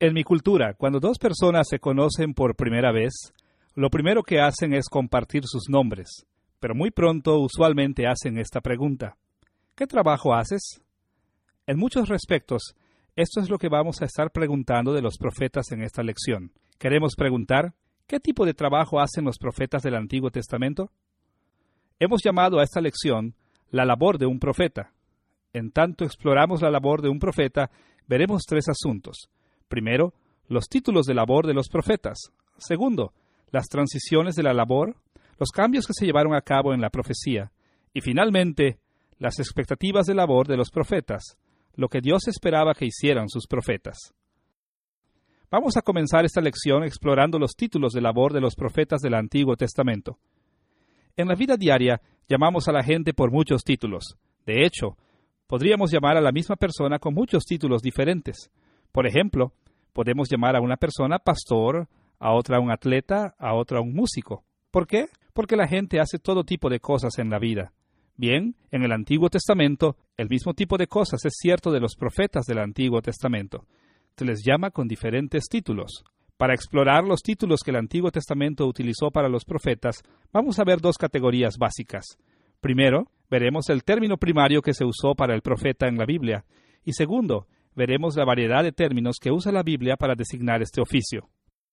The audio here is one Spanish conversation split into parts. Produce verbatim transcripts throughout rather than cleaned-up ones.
En mi cultura, cuando dos personas se conocen por primera vez, lo primero que hacen es compartir sus nombres, pero muy pronto usualmente hacen esta pregunta: ¿qué trabajo haces? En muchos respectos, esto es lo que vamos a estar preguntando de los profetas en esta lección. Queremos preguntar, ¿qué tipo de trabajo hacen los profetas del Antiguo Testamento? Hemos llamado a esta lección la labor de un profeta. En tanto exploramos la labor de un profeta, veremos tres asuntos. Primero, los títulos de labor de los profetas. Segundo, las transiciones de la labor, los cambios que se llevaron a cabo en la profecía. Y finalmente, las expectativas de labor de los profetas, lo que Dios esperaba que hicieran sus profetas. Vamos a comenzar esta lección explorando los títulos de labor de los profetas del Antiguo Testamento. En la vida diaria, llamamos a la gente por muchos títulos. De hecho, podríamos llamar a la misma persona con muchos títulos diferentes. Por ejemplo, podemos llamar a una persona pastor, a otra un atleta, a otra un músico. ¿Por qué? Porque la gente hace todo tipo de cosas en la vida. Bien, en el Antiguo Testamento, el mismo tipo de cosas es cierto de los profetas del Antiguo Testamento. Se les llama con diferentes títulos. Para explorar los títulos que el Antiguo Testamento utilizó para los profetas, vamos a ver dos categorías básicas. Primero, veremos el término primario que se usó para el profeta en la Biblia. Y segundo, veremos la variedad de términos que usa la Biblia para designar este oficio.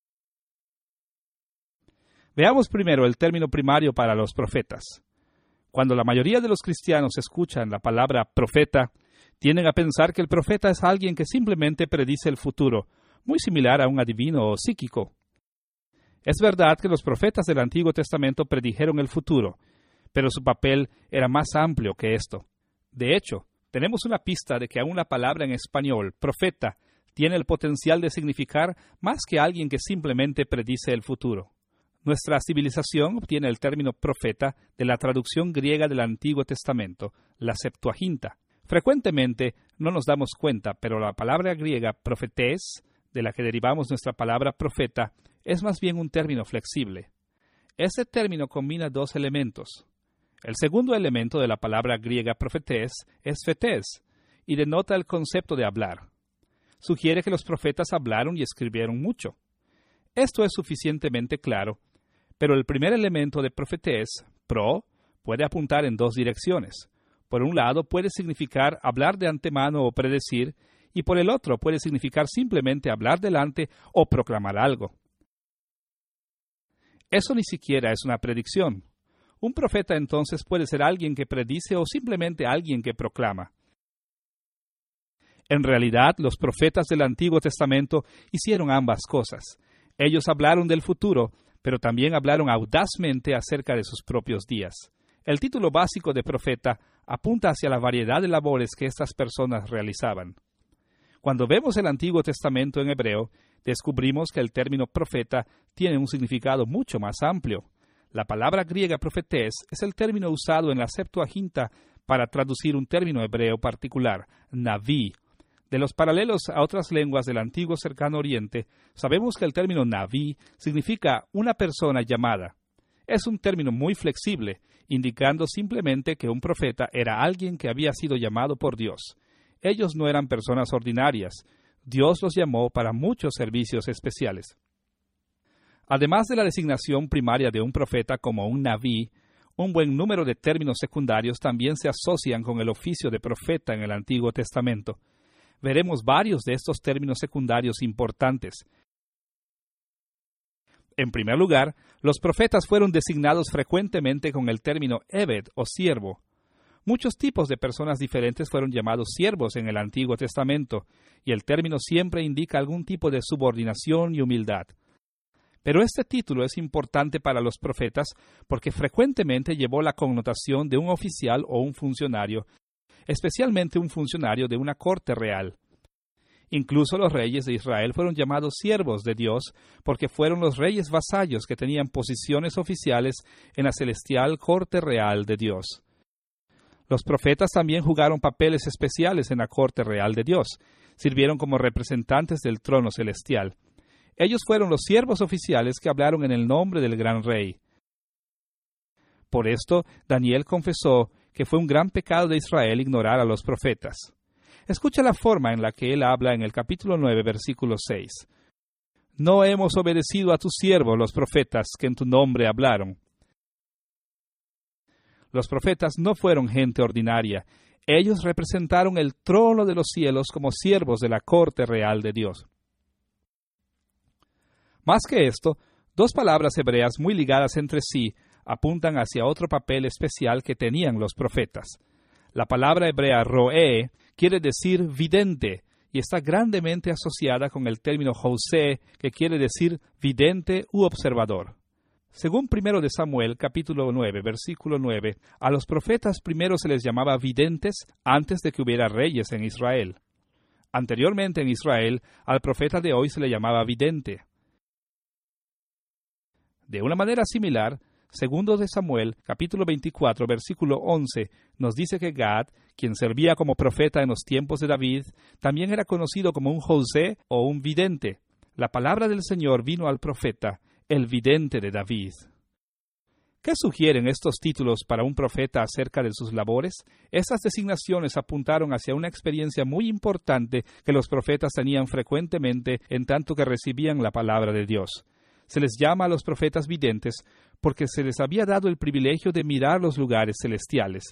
Veamos primero el término primario para los profetas. Cuando la mayoría de los cristianos escuchan la palabra profeta, tienden a pensar que el profeta es alguien que simplemente predice el futuro, muy similar a un adivino o psíquico. Es verdad que los profetas del Antiguo Testamento predijeron el futuro, pero su papel era más amplio que esto. De hecho, tenemos una pista de que aún la palabra en español, profeta, tiene el potencial de significar más que alguien que simplemente predice el futuro. Nuestra civilización obtiene el término profeta de la traducción griega del Antiguo Testamento, la Septuaginta. Frecuentemente no nos damos cuenta, pero la palabra griega profetés, de la que derivamos nuestra palabra profeta, es más bien un término flexible. Este término combina dos elementos. El segundo elemento de la palabra griega profetés es fetés, y denota el concepto de hablar. Sugiere que los profetas hablaron y escribieron mucho. Esto es suficientemente claro, pero el primer elemento de profetés, pro, puede apuntar en dos direcciones. Por un lado, puede significar hablar de antemano o predecir, y por el otro puede significar simplemente hablar delante o proclamar algo. Eso ni siquiera es una predicción. Un profeta entonces puede ser alguien que predice o simplemente alguien que proclama. En realidad, los profetas del Antiguo Testamento hicieron ambas cosas. Ellos hablaron del futuro, pero también hablaron audazmente acerca de sus propios días. El título básico de profeta apunta hacia la variedad de labores que estas personas realizaban. Cuando vemos el Antiguo Testamento en hebreo, descubrimos que el término profeta tiene un significado mucho más amplio. La palabra griega profetés es el término usado en la Septuaginta para traducir un término hebreo particular, naví. De los paralelos a otras lenguas del antiguo cercano oriente, sabemos que el término naví significa una persona llamada. Es un término muy flexible, indicando simplemente que un profeta era alguien que había sido llamado por Dios. Ellos no eran personas ordinarias. Dios los llamó para muchos servicios especiales. Además de la designación primaria de un profeta como un naví, un buen número de términos secundarios también se asocian con el oficio de profeta en el Antiguo Testamento. Veremos varios de estos términos secundarios importantes. En primer lugar, los profetas fueron designados frecuentemente con el término eved o siervo. Muchos tipos de personas diferentes fueron llamados siervos en el Antiguo Testamento, y el término siempre indica algún tipo de subordinación y humildad. Pero este título es importante para los profetas porque frecuentemente llevó la connotación de un oficial o un funcionario, especialmente un funcionario de una corte real. Incluso los reyes de Israel fueron llamados siervos de Dios porque fueron los reyes vasallos que tenían posiciones oficiales en la celestial corte real de Dios. Los profetas también jugaron papeles especiales en la corte real de Dios. Sirvieron como representantes del trono celestial. Ellos fueron los siervos oficiales que hablaron en el nombre del gran rey. Por esto, Daniel confesó que fue un gran pecado de Israel ignorar a los profetas. Escucha la forma en la que él habla en el capítulo nueve, versículo seis. No hemos obedecido a tus siervos los profetas que en tu nombre hablaron. Los profetas no fueron gente ordinaria. Ellos representaron el trono de los cielos como siervos de la corte real de Dios. Más que esto, dos palabras hebreas muy ligadas entre sí apuntan hacia otro papel especial que tenían los profetas. La palabra hebrea roé quiere decir vidente y está grandemente asociada con el término josé, que quiere decir vidente u observador. Según primero de Samuel, capítulo nueve, versículo nueve, a los profetas primero se les llamaba videntes antes de que hubiera reyes en Israel. Anteriormente en Israel, al profeta de hoy se le llamaba vidente. De una manera similar, segundo de Samuel, capítulo veinticuatro, versículo once, nos dice que Gad, quien servía como profeta en los tiempos de David, también era conocido como un José o un vidente. La palabra del Señor vino al profeta, el vidente de David. ¿Qué sugieren estos títulos para un profeta acerca de sus labores? Estas designaciones apuntaron hacia una experiencia muy importante que los profetas tenían frecuentemente en tanto que recibían la palabra de Dios. Se les llama a los profetas videntes porque se les había dado el privilegio de mirar los lugares celestiales.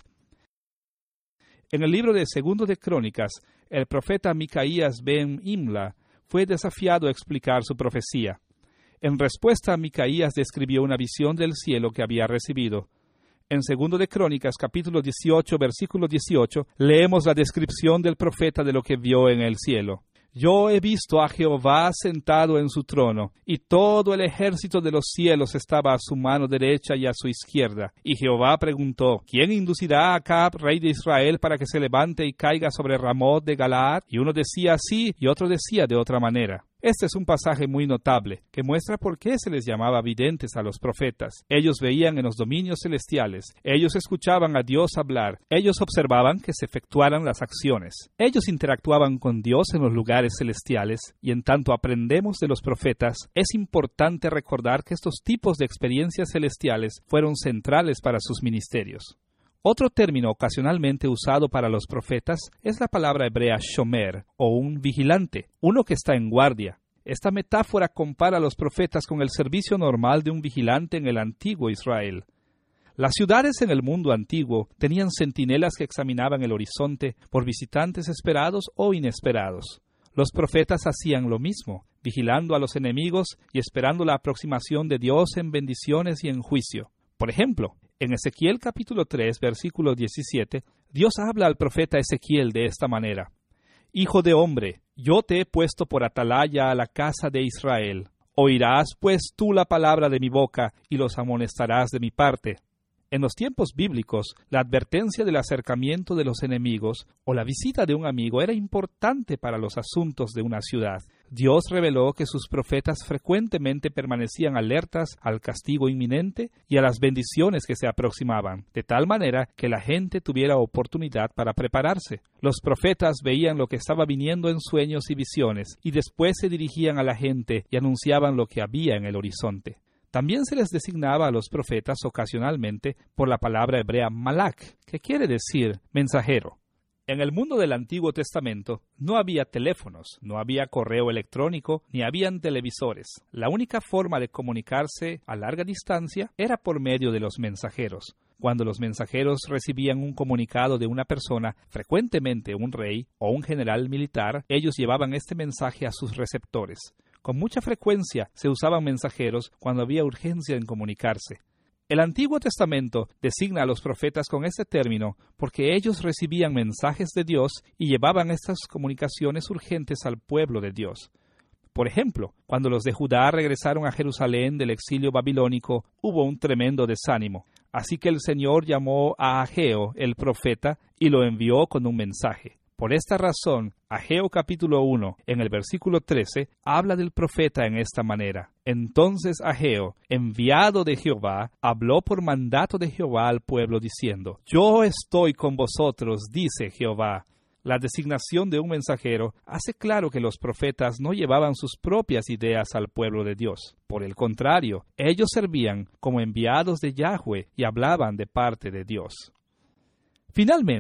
En el libro de Segundo de Crónicas, el profeta Micaías ben Imla fue desafiado a explicar su profecía. En respuesta, Micaías describió una visión del cielo que había recibido. En Segundo de Crónicas, capítulo dieciocho, versículo dieciocho, leemos la descripción del profeta de lo que vio en el cielo. Yo he visto a Jehová sentado en su trono, y todo el ejército de los cielos estaba a su mano derecha y a su izquierda. Y Jehová preguntó, ¿quién inducirá a Acab, rey de Israel, para que se levante y caiga sobre Ramot de Galaad? Y uno decía así, y otro decía de otra manera. Este es un pasaje muy notable, que muestra por qué se les llamaba videntes a los profetas. Ellos veían en los dominios celestiales, ellos escuchaban a Dios hablar, ellos observaban que se efectuaran las acciones. Ellos interactuaban con Dios en los lugares celestiales, y en tanto aprendemos de los profetas, es importante recordar que estos tipos de experiencias celestiales fueron centrales para sus ministerios. Otro término ocasionalmente usado para los profetas es la palabra hebrea shomer, o un vigilante, uno que está en guardia. Esta metáfora compara a los profetas con el servicio normal de un vigilante en el antiguo Israel. Las ciudades en el mundo antiguo tenían centinelas que examinaban el horizonte por visitantes esperados o inesperados. Los profetas hacían lo mismo, vigilando a los enemigos y esperando la aproximación de Dios en bendiciones y en juicio. Por ejemplo, en Ezequiel capítulo tres, versículo diecisiete, Dios habla al profeta Ezequiel de esta manera. Hijo de hombre, yo te he puesto por atalaya a la casa de Israel. Oirás pues tú la palabra de mi boca y los amonestarás de mi parte. En los tiempos bíblicos, la advertencia del acercamiento de los enemigos o la visita de un amigo era importante para los asuntos de una ciudad. Dios reveló que sus profetas frecuentemente permanecían alertas al castigo inminente y a las bendiciones que se aproximaban, de tal manera que la gente tuviera oportunidad para prepararse. Los profetas veían lo que estaba viniendo en sueños y visiones, y después se dirigían a la gente y anunciaban lo que había en el horizonte. También se les designaba a los profetas ocasionalmente por la palabra hebrea malak, que quiere decir mensajero. En el mundo del Antiguo Testamento no había teléfonos, no había correo electrónico, ni habían televisores. La única forma de comunicarse a larga distancia era por medio de los mensajeros. Cuando los mensajeros recibían un comunicado de una persona, frecuentemente un rey o un general militar, ellos llevaban este mensaje a sus receptores. Con mucha frecuencia se usaban mensajeros cuando había urgencia en comunicarse. El Antiguo Testamento designa a los profetas con este término porque ellos recibían mensajes de Dios y llevaban estas comunicaciones urgentes al pueblo de Dios. Por ejemplo, cuando los de Judá regresaron a Jerusalén del exilio babilónico, hubo un tremendo desánimo. Así que el Señor llamó a Ageo, el profeta, y lo envió con un mensaje. Por esta razón, Ageo capítulo uno, en el versículo trece, habla del profeta en esta manera. Entonces Ageo, enviado de Jehová, habló por mandato de Jehová al pueblo diciendo, Yo estoy con vosotros, dice Jehová. La designación de un mensajero hace claro que los profetas no llevaban sus propias ideas al pueblo de Dios. Por el contrario, ellos servían como enviados de Yahweh y hablaban de parte de Dios. Finalmente,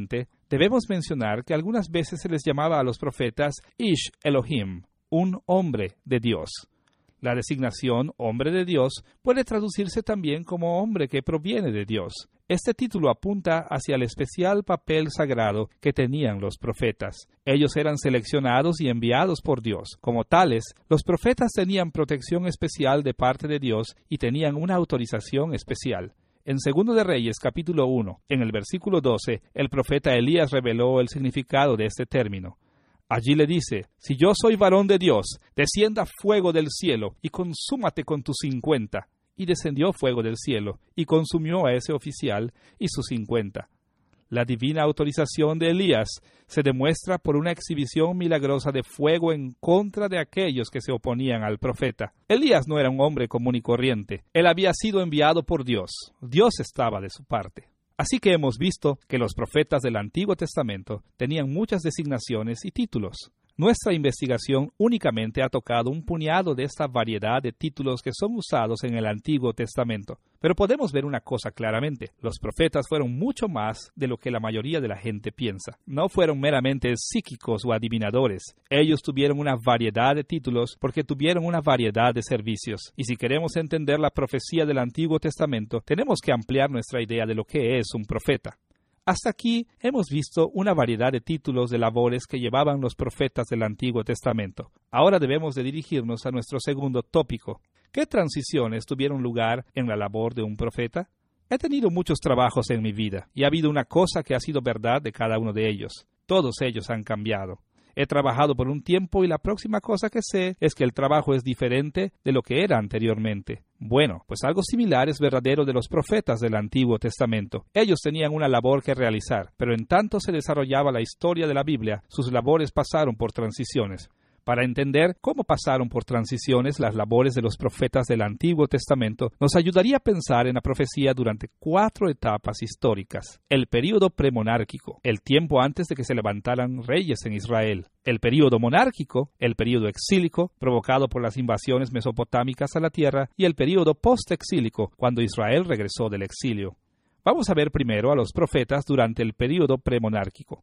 Debemos mencionar que algunas veces se les llamaba a los profetas Ish Elohim, un hombre de Dios. La designación hombre de Dios puede traducirse también como hombre que proviene de Dios. Este título apunta hacia el especial papel sagrado que tenían los profetas. Ellos eran seleccionados y enviados por Dios. Como tales, los profetas tenían protección especial de parte de Dios y tenían una autorización especial. En Segundo de Reyes, capítulo uno, en el versículo doce, el profeta Elías reveló el significado de este término. Allí le dice, si yo soy varón de Dios, descienda fuego del cielo y consúmate con tus cincuenta. Y descendió fuego del cielo y consumió a ese oficial y sus cincuenta. La divina autorización de Elías se demuestra por una exhibición milagrosa de fuego en contra de aquellos que se oponían al profeta. Elías no era un hombre común y corriente. Él había sido enviado por Dios. Dios estaba de su parte. Así que hemos visto que los profetas del Antiguo Testamento tenían muchas designaciones y títulos. Nuestra investigación únicamente ha tocado un puñado de esta variedad de títulos que son usados en el Antiguo Testamento. Pero podemos ver una cosa claramente. Los profetas fueron mucho más de lo que la mayoría de la gente piensa. No fueron meramente psíquicos o adivinadores. Ellos tuvieron una variedad de títulos porque tuvieron una variedad de servicios. Y si queremos entender la profecía del Antiguo Testamento, tenemos que ampliar nuestra idea de lo que es un profeta. Hasta aquí hemos visto una variedad de títulos de labores que llevaban los profetas del Antiguo Testamento. Ahora debemos de dirigirnos a nuestro segundo tópico. ¿Qué transiciones tuvieron lugar en la labor de un profeta? He tenido muchos trabajos en mi vida y ha habido una cosa que ha sido verdad de cada uno de ellos. Todos ellos han cambiado. He trabajado por un tiempo y la próxima cosa que sé es que el trabajo es diferente de lo que era anteriormente. Bueno, pues algo similar es verdadero de los profetas del Antiguo Testamento. Ellos tenían una labor que realizar, pero en tanto se desarrollaba la historia de la Biblia, sus labores pasaron por transiciones. Para entender cómo pasaron por transiciones las labores de los profetas del Antiguo Testamento, nos ayudaría a pensar en la profecía durante cuatro etapas históricas. El período premonárquico, el tiempo antes de que se levantaran reyes en Israel. El período monárquico, el período exílico, provocado por las invasiones mesopotámicas a la tierra, y el período postexílico, cuando Israel regresó del exilio. Vamos a ver primero a los profetas durante el período premonárquico.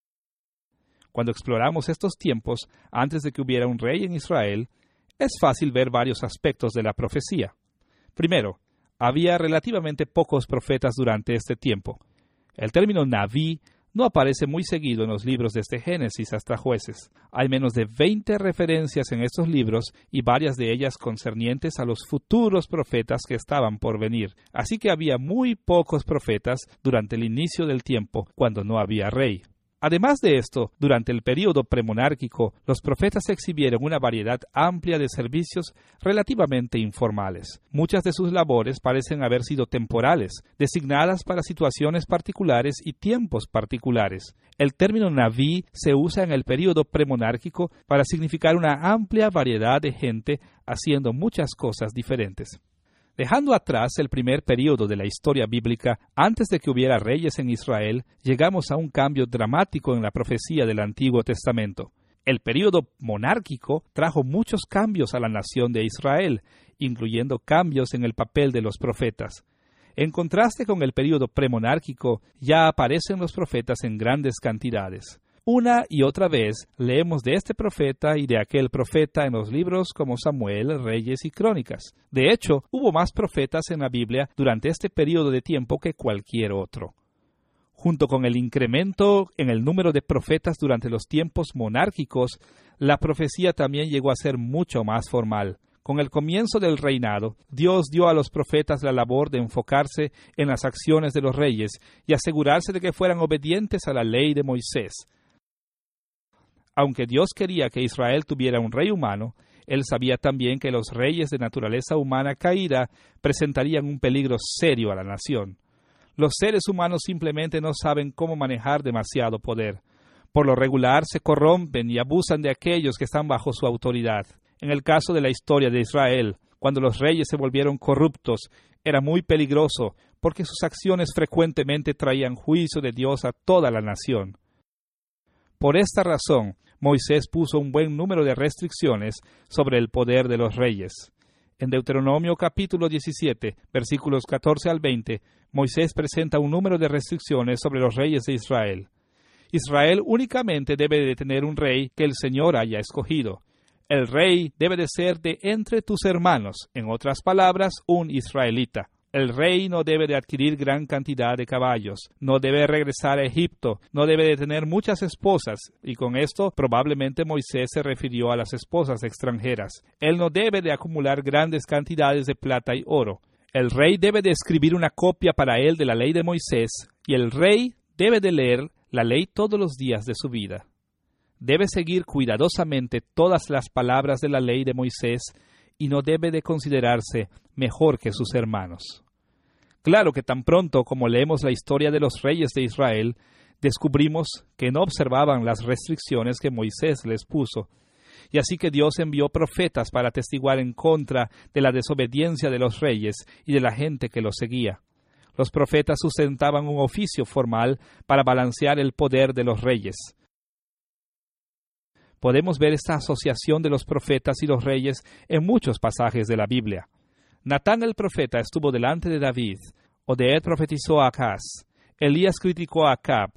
Cuando exploramos estos tiempos, antes de que hubiera un rey en Israel, es fácil ver varios aspectos de la profecía. Primero, había relativamente pocos profetas durante este tiempo. El término Naví no aparece muy seguido en los libros desde Génesis hasta Jueces. Hay menos de veinte referencias en estos libros y varias de ellas concernientes a los futuros profetas que estaban por venir. Así que había muy pocos profetas durante el inicio del tiempo, cuando no había rey. Además de esto, durante el período premonárquico, los profetas exhibieron una variedad amplia de servicios relativamente informales. Muchas de sus labores parecen haber sido temporales, designadas para situaciones particulares y tiempos particulares. El término Naví se usa en el período premonárquico para significar una amplia variedad de gente haciendo muchas cosas diferentes. Dejando atrás el primer período de la historia bíblica, antes de que hubiera reyes en Israel, llegamos a un cambio dramático en la profecía del Antiguo Testamento. El período monárquico trajo muchos cambios a la nación de Israel, incluyendo cambios en el papel de los profetas. En contraste con el período premonárquico, ya aparecen los profetas en grandes cantidades. Una y otra vez leemos de este profeta y de aquel profeta en los libros como Samuel, Reyes y Crónicas. De hecho, hubo más profetas en la Biblia durante este periodo de tiempo que cualquier otro. Junto con el incremento en el número de profetas durante los tiempos monárquicos, la profecía también llegó a ser mucho más formal. Con el comienzo del reinado, Dios dio a los profetas la labor de enfocarse en las acciones de los reyes y asegurarse de que fueran obedientes a la ley de Moisés. Aunque Dios quería que Israel tuviera un rey humano, Él sabía también que los reyes de naturaleza humana caída presentarían un peligro serio a la nación. Los seres humanos simplemente no saben cómo manejar demasiado poder. Por lo regular se corrompen y abusan de aquellos que están bajo su autoridad. En el caso de la historia de Israel, cuando los reyes se volvieron corruptos, era muy peligroso porque sus acciones frecuentemente traían juicio de Dios a toda la nación. Por esta razón, Moisés puso un buen número de restricciones sobre el poder de los reyes. En Deuteronomio capítulo diecisiete, versículos catorce al veinte, Moisés presenta un número de restricciones sobre los reyes de Israel. Israel únicamente debe de tener un rey que el Señor haya escogido. El rey debe de ser de entre tus hermanos, en otras palabras, un israelita. El rey no debe de adquirir gran cantidad de caballos, no debe regresar a Egipto, no debe de tener muchas esposas, y con esto probablemente Moisés se refirió a las esposas extranjeras. Él no debe de acumular grandes cantidades de plata y oro. El rey debe de escribir una copia para él de la ley de Moisés, y el rey debe de leer la ley todos los días de su vida. Debe seguir cuidadosamente todas las palabras de la ley de Moisés y no debe de considerarse mejor que sus hermanos. Claro que tan pronto como leemos la historia de los reyes de Israel, descubrimos que no observaban las restricciones que Moisés les puso, y así que Dios envió profetas para atestiguar en contra de la desobediencia de los reyes y de la gente que los seguía. Los profetas sustentaban un oficio formal para balancear el poder de los reyes. Podemos ver esta asociación de los profetas y los reyes en muchos pasajes de la Biblia. Natán el profeta estuvo delante de David, Oded profetizó a Acaz, Elías criticó a Acab.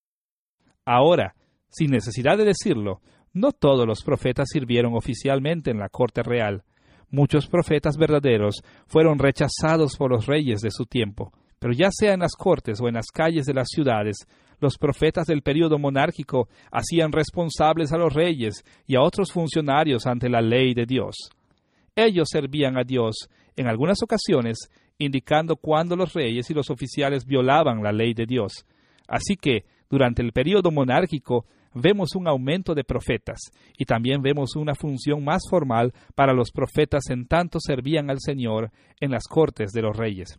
Ahora, sin necesidad de decirlo, no todos los profetas sirvieron oficialmente en la corte real. Muchos profetas verdaderos fueron rechazados por los reyes de su tiempo, pero ya sea en las cortes o en las calles de las ciudades, los profetas del período monárquico hacían responsables a los reyes y a otros funcionarios ante la ley de Dios. Ellos servían a Dios, en algunas ocasiones, indicando cuándo los reyes y los oficiales violaban la ley de Dios. Así que, durante el período monárquico, vemos un aumento de profetas, y también vemos una función más formal para los profetas en tanto servían al Señor en las cortes de los reyes.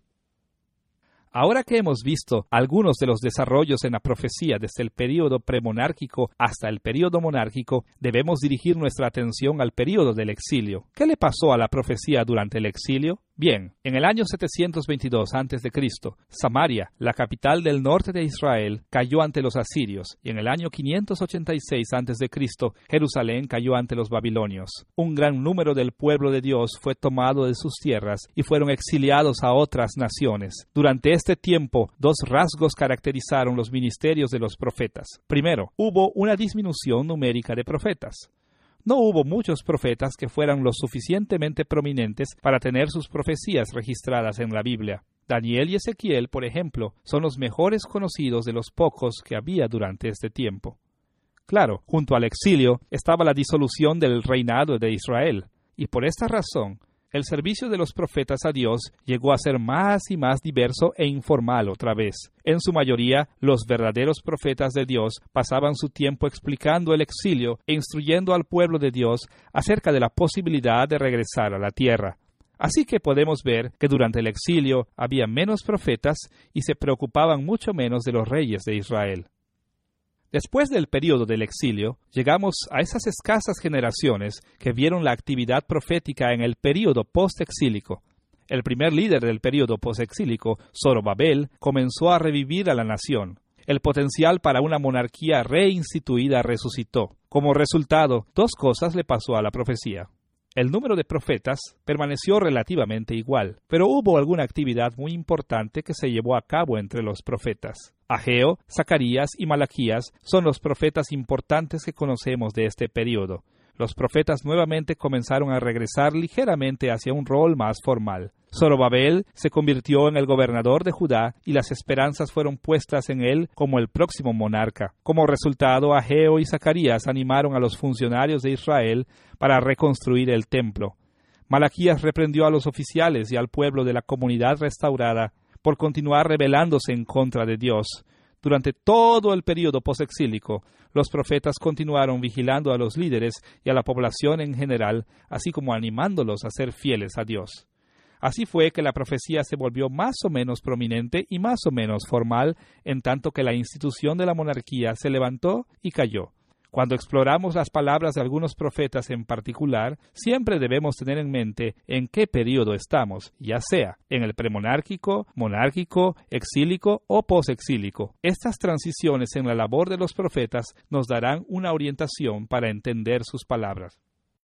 Ahora que hemos visto algunos de los desarrollos en la profecía desde el período premonárquico hasta el período monárquico, debemos dirigir nuestra atención al período del exilio. ¿Qué le pasó a la profecía durante el exilio? Bien, en el año setecientos veintidós antes de Cristo, Samaria, la capital del norte de Israel, cayó ante los asirios, y en el año quinientos ochenta y seis antes de Cristo, Jerusalén cayó ante los babilonios. Un gran número del pueblo de Dios fue tomado de sus tierras y fueron exiliados a otras naciones. Durante este tiempo, dos rasgos caracterizaron los ministerios de los profetas. Primero, hubo una disminución numérica de profetas. No hubo muchos profetas que fueran lo suficientemente prominentes para tener sus profecías registradas en la Biblia. Daniel y Ezequiel, por ejemplo, son los mejores conocidos de los pocos que había durante este tiempo. Claro, junto al exilio estaba la disolución del reinado de Israel, y por esta razón, el servicio de los profetas a Dios llegó a ser más y más diverso e informal otra vez. En su mayoría, los verdaderos profetas de Dios pasaban su tiempo explicando el exilio e instruyendo al pueblo de Dios acerca de la posibilidad de regresar a la tierra. Así que podemos ver que durante el exilio había menos profetas y se preocupaban mucho menos de los reyes de Israel. Después del período del exilio, llegamos a esas escasas generaciones que vieron la actividad profética en el período post-exílico. El primer líder del período post-exílico, Zorobabel, comenzó a revivir a la nación. El potencial para una monarquía reinstituida resucitó. Como resultado, dos cosas le pasó a la profecía. El número de profetas permaneció relativamente igual, pero hubo alguna actividad muy importante que se llevó a cabo entre los profetas. Ageo, Zacarías y Malaquías son los profetas importantes que conocemos de este período. Los profetas nuevamente comenzaron a regresar ligeramente hacia un rol más formal. Zorobabel se convirtió en el gobernador de Judá y las esperanzas fueron puestas en él como el próximo monarca. Como resultado, Ageo y Zacarías animaron a los funcionarios de Israel para reconstruir el templo. Malaquías reprendió a los oficiales y al pueblo de la comunidad restaurada por continuar rebelándose en contra de Dios. Durante todo el período posexílico, los profetas continuaron vigilando a los líderes y a la población en general, así como animándolos a ser fieles a Dios. Así fue que la profecía se volvió más o menos prominente y más o menos formal, en tanto que la institución de la monarquía se levantó y cayó. Cuando exploramos las palabras de algunos profetas en particular, siempre debemos tener en mente en qué período estamos, ya sea en el premonárquico, monárquico, exílico o posexílico. Estas transiciones en la labor de los profetas nos darán una orientación para entender sus palabras.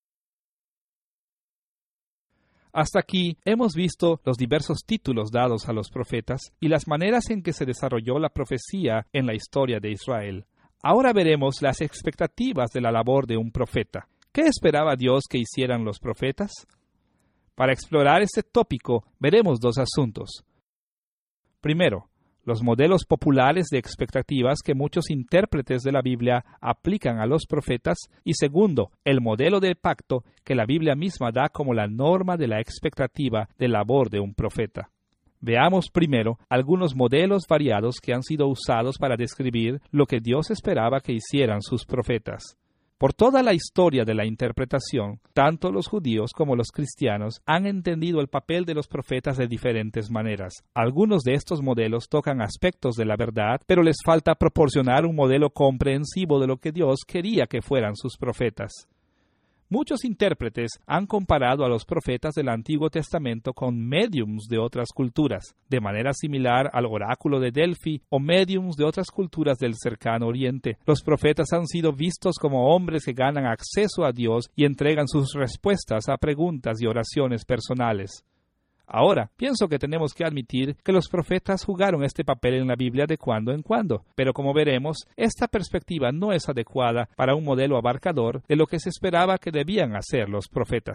Hasta aquí hemos visto los diversos títulos dados a los profetas y las maneras en que se desarrolló la profecía en la historia de Israel. Ahora veremos las expectativas de la labor de un profeta. ¿Qué esperaba Dios que hicieran los profetas? Para explorar este tópico, veremos dos asuntos. Primero, los modelos populares de expectativas que muchos intérpretes de la Biblia aplican a los profetas, y segundo, el modelo de pacto que la Biblia misma da como la norma de la expectativa de labor de un profeta. Veamos primero algunos modelos variados que han sido usados para describir lo que Dios esperaba que hicieran sus profetas. Por toda la historia de la interpretación, tanto los judíos como los cristianos han entendido el papel de los profetas de diferentes maneras. Algunos de estos modelos tocan aspectos de la verdad, pero les falta proporcionar un modelo comprensivo de lo que Dios quería que fueran sus profetas. Muchos intérpretes han comparado a los profetas del Antiguo Testamento con médiums de otras culturas, de manera similar al oráculo de Delfi o médiums de otras culturas del cercano oriente. Los profetas han sido vistos como hombres que ganan acceso a Dios y entregan sus respuestas a preguntas y oraciones personales. Ahora, pienso que tenemos que admitir que los profetas jugaron este papel en la Biblia de cuando en cuando, pero como veremos, esta perspectiva no es adecuada para un modelo abarcador de lo que se esperaba que debían hacer los profetas.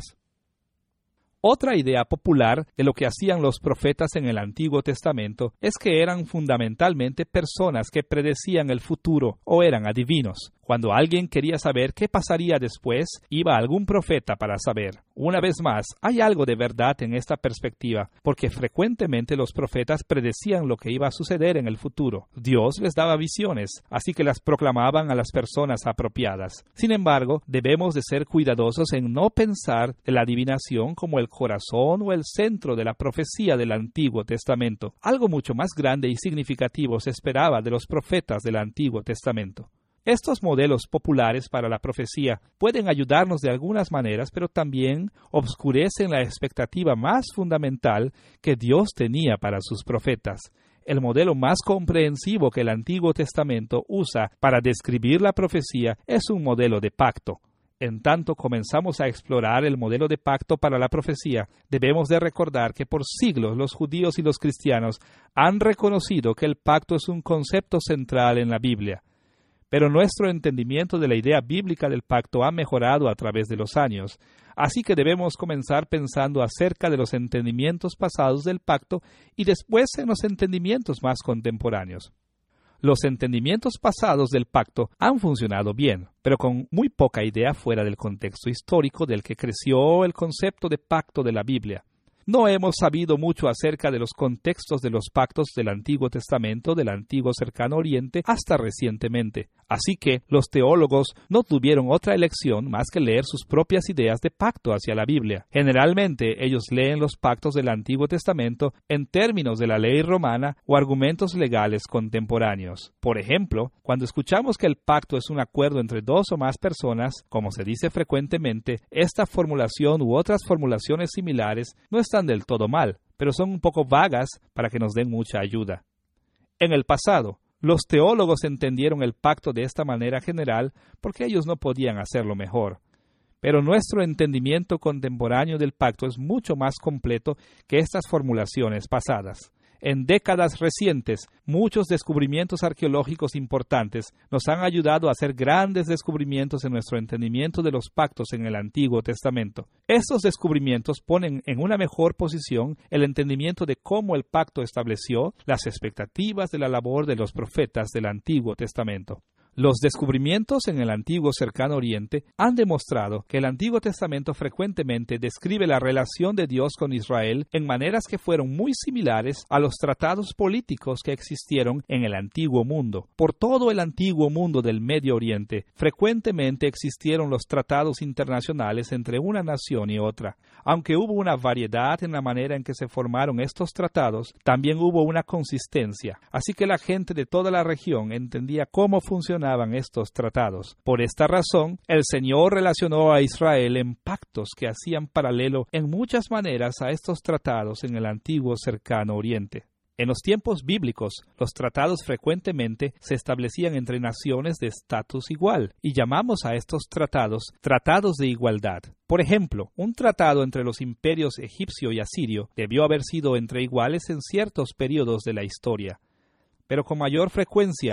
Otra idea popular de lo que hacían los profetas en el Antiguo Testamento es que eran fundamentalmente personas que predecían el futuro o eran adivinos. Cuando alguien quería saber qué pasaría después, iba a algún profeta para saber. Una vez más, hay algo de verdad en esta perspectiva, porque frecuentemente los profetas predecían lo que iba a suceder en el futuro. Dios les daba visiones, así que las proclamaban a las personas apropiadas. Sin embargo, debemos de ser cuidadosos en no pensar de la adivinación como el corazón o el centro de la profecía del Antiguo Testamento. Algo mucho más grande y significativo se esperaba de los profetas del Antiguo Testamento. Estos modelos populares para la profecía pueden ayudarnos de algunas maneras, pero también obscurecen la expectativa más fundamental que Dios tenía para sus profetas. El modelo más comprensivo que el Antiguo Testamento usa para describir la profecía es un modelo de pacto. En tanto comenzamos a explorar el modelo de pacto para la profecía, debemos de recordar que por siglos los judíos y los cristianos han reconocido que el pacto es un concepto central en la Biblia. Pero nuestro entendimiento de la idea bíblica del pacto ha mejorado a través de los años, así que debemos comenzar pensando acerca de los entendimientos pasados del pacto y después en los entendimientos más contemporáneos. Los entendimientos pasados del pacto han funcionado bien, pero con muy poca idea fuera del contexto histórico del que creció el concepto de pacto de la Biblia. No hemos sabido mucho acerca de los contextos de los pactos del Antiguo Testamento del Antiguo Cercano Oriente hasta recientemente. Así que los teólogos no tuvieron otra elección más que leer sus propias ideas de pacto hacia la Biblia. Generalmente ellos leen los pactos del Antiguo Testamento en términos de la ley romana o argumentos legales contemporáneos. Por ejemplo, cuando escuchamos que el pacto es un acuerdo entre dos o más personas, como se dice frecuentemente, esta formulación u otras formulaciones similares no están del todo mal, pero son un poco vagas para que nos den mucha ayuda. En el pasado, los teólogos entendieron el pacto de esta manera general porque ellos no podían hacerlo mejor. Pero nuestro entendimiento contemporáneo del pacto es mucho más completo que estas formulaciones pasadas. En décadas recientes, muchos descubrimientos arqueológicos importantes nos han ayudado a hacer grandes descubrimientos en nuestro entendimiento de los pactos en el Antiguo Testamento. Estos descubrimientos ponen en una mejor posición el entendimiento de cómo el pacto estableció las expectativas de la labor de los profetas del Antiguo Testamento. Los descubrimientos en el antiguo cercano oriente han demostrado que el Antiguo Testamento frecuentemente describe la relación de Dios con Israel en maneras que fueron muy similares a los tratados políticos que existieron en el antiguo mundo. Por todo el antiguo mundo del Medio Oriente, frecuentemente existieron los tratados internacionales entre una nación y otra. Aunque hubo una variedad en la manera en que se formaron estos tratados, también hubo una consistencia. Así que la gente de toda la región entendía cómo funcionaban estos tratados. Por esta razón, el Señor relacionó a Israel en pactos que hacían paralelo en muchas maneras a estos tratados en el antiguo cercano oriente. En los tiempos bíblicos, los tratados frecuentemente se establecían entre naciones de estatus igual, y llamamos a estos tratados tratados de igualdad. Por ejemplo, un tratado entre los imperios egipcio y asirio debió haber sido entre iguales en ciertos periodos de la historia. Pero con mayor frecuencia,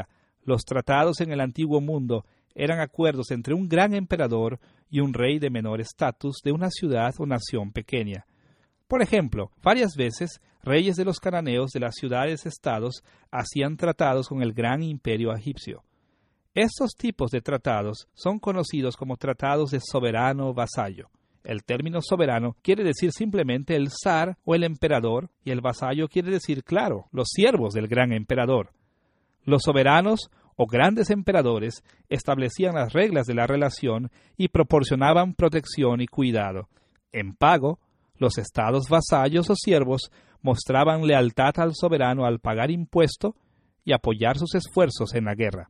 Los tratados en el antiguo mundo eran acuerdos entre un gran emperador y un rey de menor estatus de una ciudad o nación pequeña. Por ejemplo, varias veces reyes de los cananeos de las ciudades-estados hacían tratados con el gran imperio egipcio. Estos tipos de tratados son conocidos como tratados de soberano-vasallo. El término soberano quiere decir simplemente el zar o el emperador, y el vasallo quiere decir, claro, los siervos del gran emperador. Los soberanos o grandes emperadores establecían las reglas de la relación y proporcionaban protección y cuidado. En pago, los estados vasallos o siervos mostraban lealtad al soberano al pagar impuesto y apoyar sus esfuerzos en la guerra.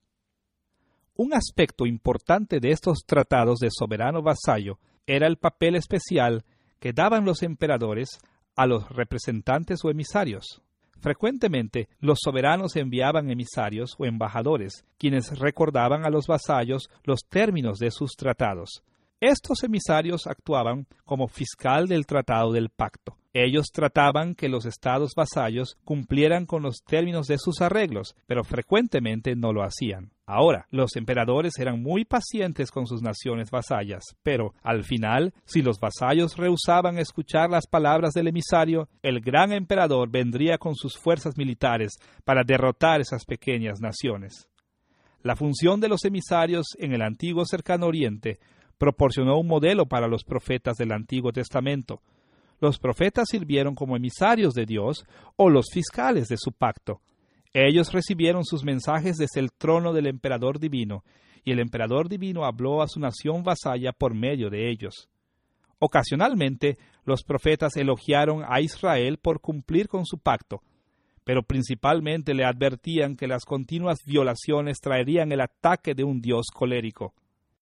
Un aspecto importante de estos tratados de soberano-vasallo era el papel especial que daban los emperadores a los representantes o emisarios. Frecuentemente, los soberanos enviaban emisarios o embajadores, quienes recordaban a los vasallos los términos de sus tratados. Estos emisarios actuaban como fiscal del tratado del pacto. Ellos trataban que los estados vasallos cumplieran con los términos de sus arreglos, pero frecuentemente no lo hacían. Ahora, los emperadores eran muy pacientes con sus naciones vasallas, pero, al final, si los vasallos rehusaban escuchar las palabras del emisario, el gran emperador vendría con sus fuerzas militares para derrotar esas pequeñas naciones. La función de los emisarios en el antiguo Cercano Oriente proporcionó un modelo para los profetas del Antiguo Testamento. Los profetas sirvieron como emisarios de Dios o los fiscales de su pacto. Ellos recibieron sus mensajes desde el trono del emperador divino, y el emperador divino habló a su nación vasalla por medio de ellos. Ocasionalmente, los profetas elogiaron a Israel por cumplir con su pacto, pero principalmente le advertían que las continuas violaciones traerían el ataque de un Dios colérico.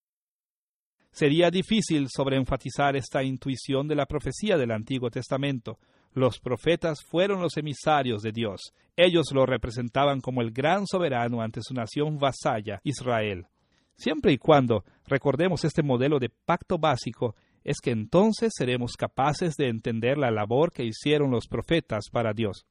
Sería difícil sobreenfatizar esta intuición de la profecía del Antiguo Testamento. Los profetas fueron los emisarios de Dios. Ellos lo representaban como el gran soberano ante su nación vasalla, Israel. Siempre y cuando recordemos este modelo de pacto básico, es que entonces seremos capaces de entender la labor que hicieron los profetas para Dios.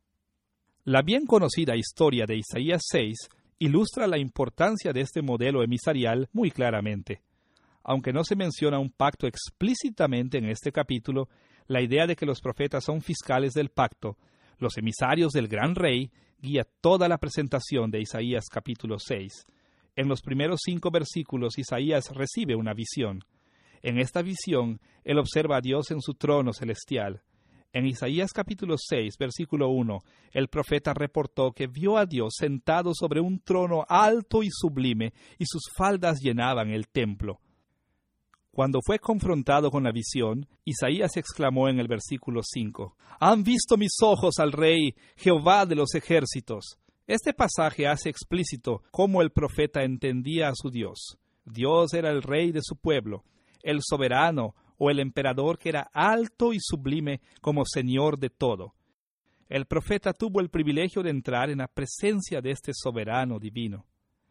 La bien conocida historia de Isaías seis ilustra la importancia de este modelo emisarial muy claramente. Aunque no se menciona un pacto explícitamente en este capítulo, la idea de que los profetas son fiscales del pacto, los emisarios del gran rey, guía toda la presentación de Isaías capítulo seis. En los primeros cinco versículos, Isaías recibe una visión. En esta visión, él observa a Dios en su trono celestial. En Isaías capítulo seis, versículo uno, el profeta reportó que vio a Dios sentado sobre un trono alto y sublime, y sus faldas llenaban el templo. Cuando fue confrontado con la visión, Isaías exclamó en el versículo cinco, «Han visto mis ojos al Rey, Jehová de los ejércitos». Este pasaje hace explícito cómo el profeta entendía a su Dios. Dios era el Rey de su pueblo, el soberano o el emperador que era alto y sublime como Señor de todo. El profeta tuvo el privilegio de entrar en la presencia de este soberano divino.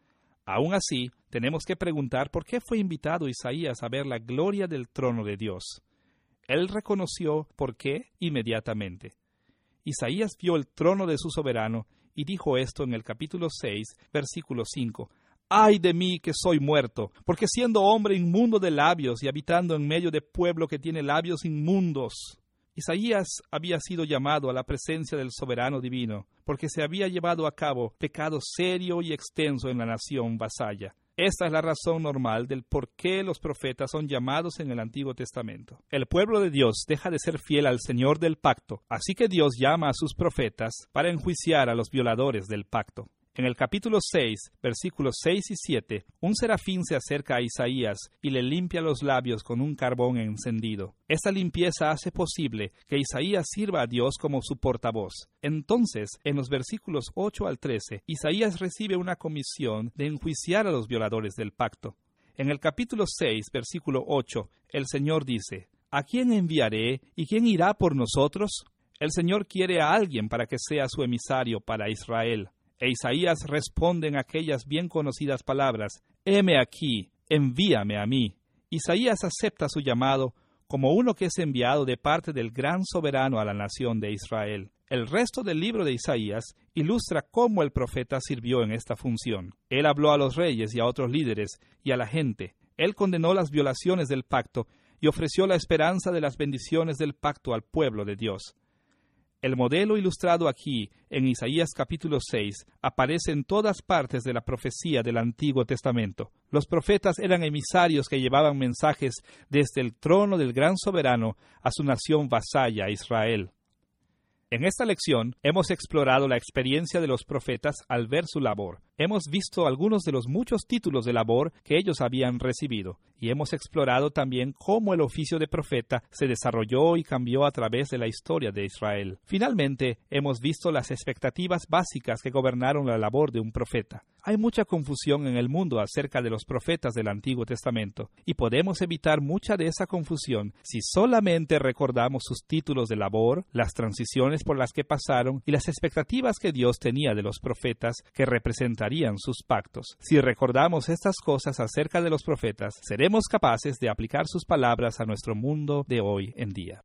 Aún así, tenemos que preguntar por qué fue invitado Isaías a ver la gloria del trono de Dios. Él reconoció por qué inmediatamente. Isaías vio el trono de su soberano y dijo esto en el capítulo seis, versículo cinco. «¡Ay de mí que soy muerto! Porque siendo hombre inmundo de labios y habitando en medio de pueblo que tiene labios inmundos». Isaías había sido llamado a la presencia del soberano divino, porque se había llevado a cabo pecado serio y extenso en la nación vasalla. Esta es la razón normal del por qué los profetas son llamados en el Antiguo Testamento. El pueblo de Dios deja de ser fiel al Señor del pacto, así que Dios llama a sus profetas para enjuiciar a los violadores del pacto. En el capítulo seis, versículos seis y siete, un serafín se acerca a Isaías y le limpia los labios con un carbón encendido. Esta limpieza hace posible que Isaías sirva a Dios como su portavoz. Entonces, en los versículos ocho al trece, Isaías recibe una comisión de enjuiciar a los violadores del pacto. En el capítulo seis, versículo ocho, el Señor dice, «¿A quién enviaré y quién irá por nosotros?» El Señor quiere a alguien para que sea su emisario para Israel. E Isaías responde en aquellas bien conocidas palabras, «Heme aquí, envíame a mí». Isaías acepta su llamado como uno que es enviado de parte del gran soberano a la nación de Israel. El resto del libro de Isaías ilustra cómo el profeta sirvió en esta función. Él habló a los reyes y a otros líderes y a la gente. Él condenó las violaciones del pacto y ofreció la esperanza de las bendiciones del pacto al pueblo de Dios. El modelo ilustrado aquí, en Isaías capítulo seis, aparece en todas partes de la profecía del Antiguo Testamento. Los profetas eran emisarios que llevaban mensajes desde el trono del gran soberano a su nación vasalla, Israel. En esta lección hemos explorado la experiencia de los profetas al ver su labor. Hemos visto algunos de los muchos títulos de labor que ellos habían recibido, y hemos explorado también cómo el oficio de profeta se desarrolló y cambió a través de la historia de Israel. Finalmente, hemos visto las expectativas básicas que gobernaron la labor de un profeta. Hay mucha confusión en el mundo acerca de los profetas del Antiguo Testamento, y podemos evitar mucha de esa confusión si solamente recordamos sus títulos de labor, las transiciones por las que pasaron y las expectativas que Dios tenía de los profetas que representarían sus pactos. Si recordamos estas cosas acerca de los profetas, seremos capaces de aplicar sus palabras a nuestro mundo de hoy en día.